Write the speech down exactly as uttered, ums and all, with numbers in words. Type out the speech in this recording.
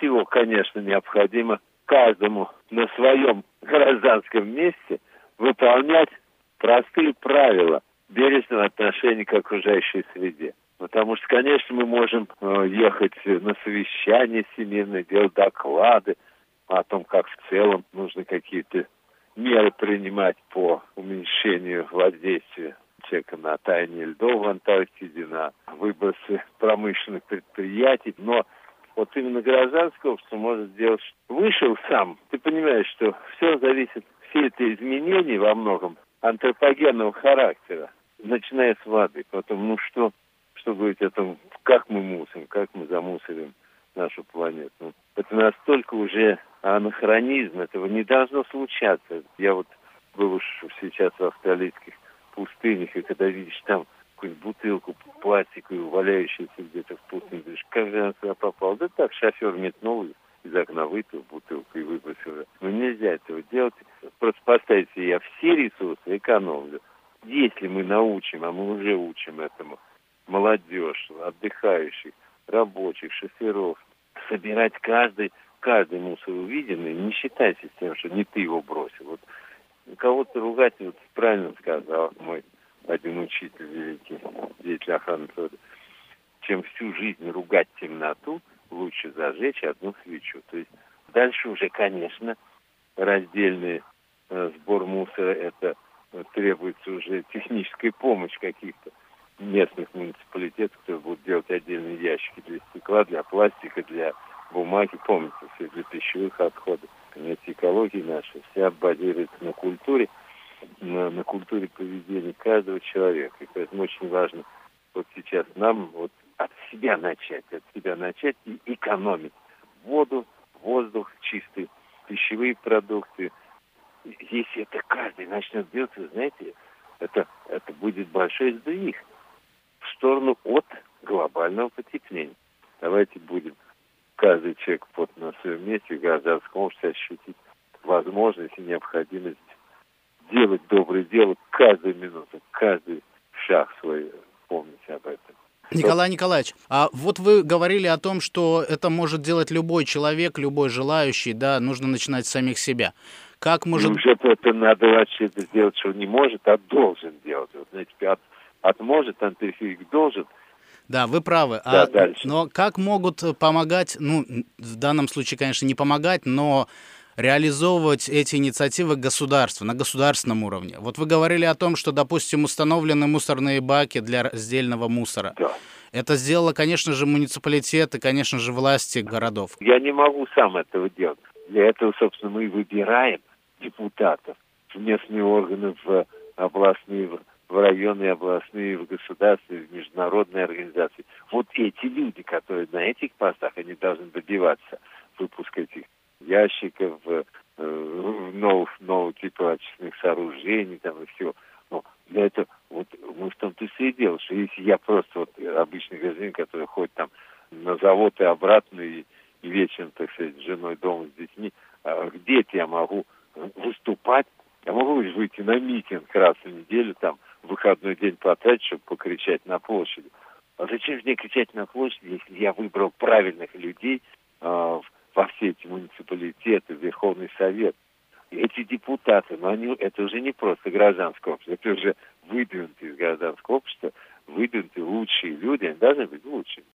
всего, конечно, необходимо каждому на своем гражданском месте выполнять простые правила бережного отношения к окружающей среде. Потому что, конечно, мы можем э, ехать на совещания семейные, делать доклады о том, как в целом нужно какие-то меры принимать по уменьшению воздействия человека на таяние льдов в Антарктиде, на выбросы промышленных предприятий. Но вот именно гражданское общество может сделать, что вышел сам. Ты понимаешь, что все зависит, все это изменения во многом антропогенного характера, начиная с воды. Потом, ну что, что говорить о том, как мы мусорим, как мы замусорим нашу планету. Ну, это настолько уже анахронизм, этого не должно случаться. Я вот был уж сейчас в австралийских пустынях, и когда видишь там какую-нибудь бутылку пластиковую, валяющуюся где-то в пустыне, говоришь, как же она сюда попала? Да так, шофер метнул из окна, вытащил бутылку и выбросил. Но нельзя этого делать. Просто поставить себе, я все ресурсы экономлю. Если мы научим, а мы уже учим этому, молодежь, отдыхающих, рабочих, шоферов, собирать каждый, каждый мусор увиденный, не считайся с тем, что не ты его бросил. Вот кого-то ругать, вот правильно сказал мой один учитель великий, деятель охраны природы, чем всю жизнь ругать темноту, лучше зажечь одну свечу. То есть дальше уже, конечно, раздельный э, сбор мусора, это э, требуется уже техническая помощь каких-то местных муниципалитетов, которые будут делать отдельные ящики для стекла, для пластика, для бумаги. Помните, все для пищевых отходов. Понимаете, экология наша вся базируется на культуре, на, на культуре поведения каждого человека. И поэтому очень важно вот сейчас нам вот от себя начать, от себя начать и экономить воду, воздух чистый, пищевые продукты. Если это каждый начнет делать, вы знаете, это, это будет большой сдвиг в сторону от глобального потепления. Давайте будем каждый человек вот на своем месте в гражданском обществе ощутить возможность и необходимость делать доброе дело каждую минуту, каждый шаг свой, помнить об этом. Николай Николаевич, а вот вы говорили о том, что это может делать любой человек, любой желающий, да, нужно начинать с самих себя. Как может... Уже это надо вообще это сделать, что не может, а должен делать. Вот, знаете, от, от может, антифик должен. Да, вы правы. Да, а, дальше. Но как могут помогать, ну, в данном случае, конечно, не помогать, но реализовывать эти инициативы государства на государственном уровне? Вот вы говорили о том, что, допустим, установлены мусорные баки для раздельного мусора. Да. Это сделало, конечно же, муниципалитеты, конечно же, власти городов. Я не могу сам этого делать. Для этого, собственно, мы и выбираем депутатов в местные органы, в областные, в районные, областные, в государственные, в международные организации. Вот эти люди, которые на этих постах, они должны добиваться выпуска этих ящиков, э, новых, новых типа очистных сооружений там и всего. Но для этого, вот мы в том-то и дело, что если я просто вот обычный гражданин, который ходит там на завод и обратно, и, и вечером, так сказать, с женой дома, с детьми, а где-то я могу выступать, я могу выйти на митинг раз в неделю, там, в выходной день потратить, чтобы покричать на площади. А зачем же мне кричать на площади, если я выбрал правильных людей э, во все эти муниципалитеты, Верховный Совет? И эти депутаты, но они, это уже не просто гражданское общество, это уже выдвинутые из гражданского общества, выдвинутые лучшие люди, они должны быть лучшими.